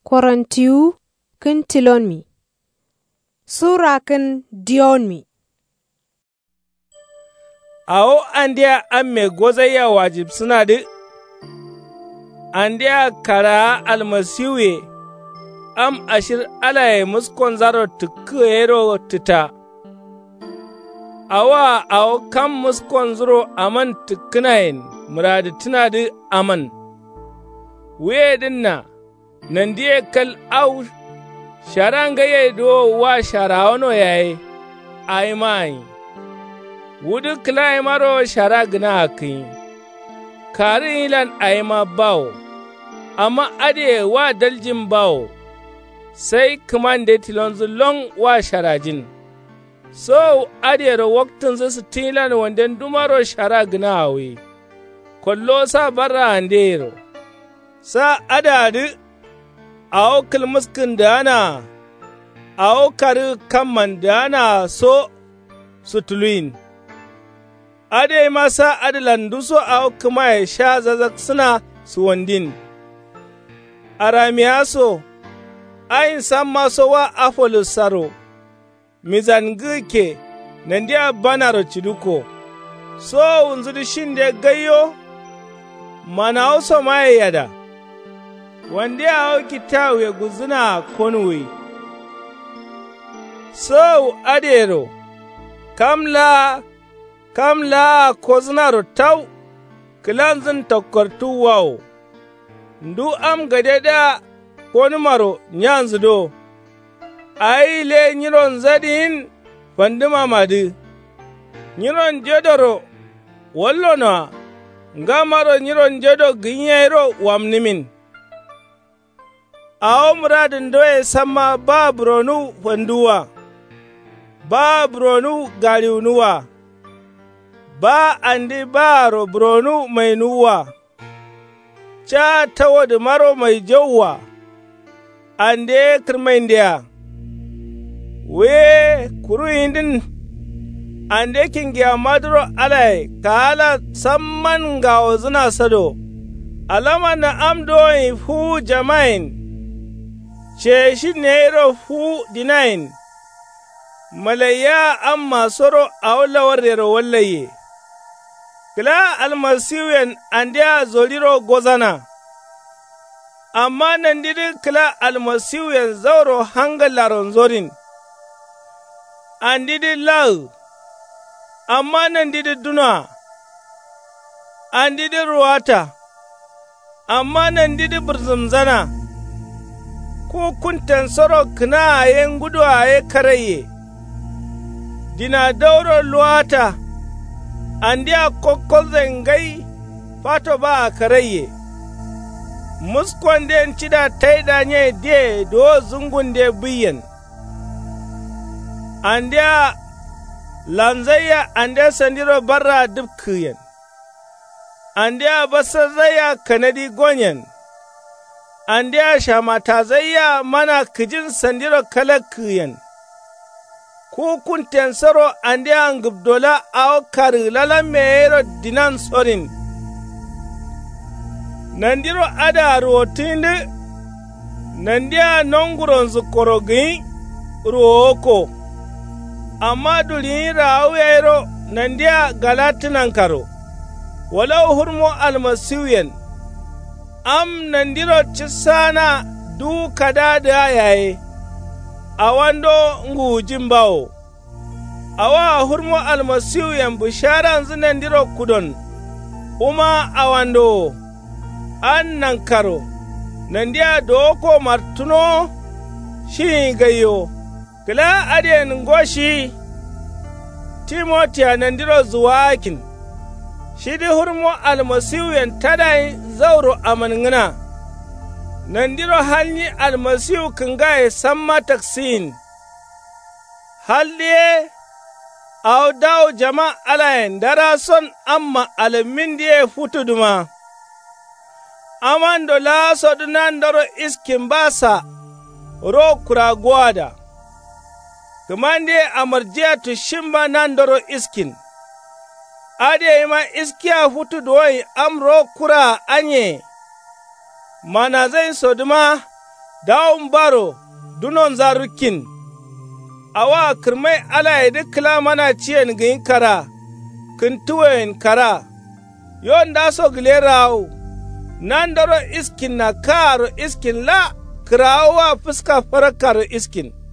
Korintiyu kin tilon mi. Sura kin diyon mi. Awo andiya amme gozaya wajib suna di, andiya kara almasiwe am ashir alaye muskon zaro tukero tita. Awo kam muskon zuro aman tukinayin muradi tuna di aman. We dinna nan diye kal au sharanga ye do wa sharawano yayi ai mai wudu klai maro shara gna akin kari ilan ai ma bawo amma ade wa daljin bawo sai kumande tilonzu long wa sharajin so ade ro waktun su tilan wanden dumaro shara gna awi kollo sa barra andero sa adadi awo kilmuskin dana awo kari kamman dana so sutuluin ade masa adilan duso awo kuma ya sha zazak suna suwandin aramiyaso ayin san maso wa afolus saro mizangike nandiya banaro chiduko so unzudu shinde gayo mana oso maye yada wanda ya hau kitawu ya guzuna konwe. So adero, kamla ko zinaro tau, kilanzin takwartu wawo, ndu am gadeda ko numaro nyanzu do, ayi le nyiron zadin fandima madi, nyiron jedoro wallo na, ngamaro nyiron jedo ginyero wamnimin. Awo muradin doye sama ba bronu wanduwa, ba bronu gariunuwa, ba andi baro bronu mai nuwa, ca tawo da maro mai jauwa, ande kirmaindiya, we kuru indin, ande kingiya maduro alai ka ala samman ga wazuna sado, alama na amdoyi fu jama'in, ce shi ne fu dinayin, malaya an masoro a wallawar da wallaye, kila almasiwen an da zoriro gozana, amma nan didi kila almasiwen zauro hangalaron zorin, an didi lau, amma nan didi duna, an didi ruwata, amma nan didi burzumzana. Ko kuntan soro kina yen gudu a karaye, dina dauro luwata, andi a kokkol zengai fato ba a karaye, muskon den cida taida nye de do zungun de biyan, andi a lanzaya andi sandiro barra dubkiyan, andi a basazaya kanadi gonyan, andi a shamata zayya mana kijin sandiro kalakiyan, ku kunten saro andi a ngubdola aw kari lala meero dinan sorin. Nandiro ada rotindi, nandi a nonguron zukorogi ruoko, amma dulin raawero nandi a galatinan karo, walau hurmo almasiwiyan, am nandiro cisana du kada da yaye, a wando ngujin bawo, awa hurmo almasiu yan bisharan zinandiro kudon, uma a wando, an nankaro, nandiya doko martuno shi gayo, kila adiyan ngoshi, Timotiya nandiro zuwakin, shi di hurmo almasiu yan tadai zauro amangina, nandiro halni almasiu kingaye samma taksin, haldiye au daw jama alayen dara son amma alamin diye futuduma, amando la sodunan daro iskin basa ro kuragwada, kumande amarjiya tushimba nandoro iskin, ade ma iskiya futu doyi amro kura anye mana zai soduma dawon baro dunon zarukin, awa kirmai ala ya dukla mana ciyen gin kara, kin tuwen kara, yon da so gilerawo, nan daro iskin na karo iskin la, kirawa fuska farakar iskin.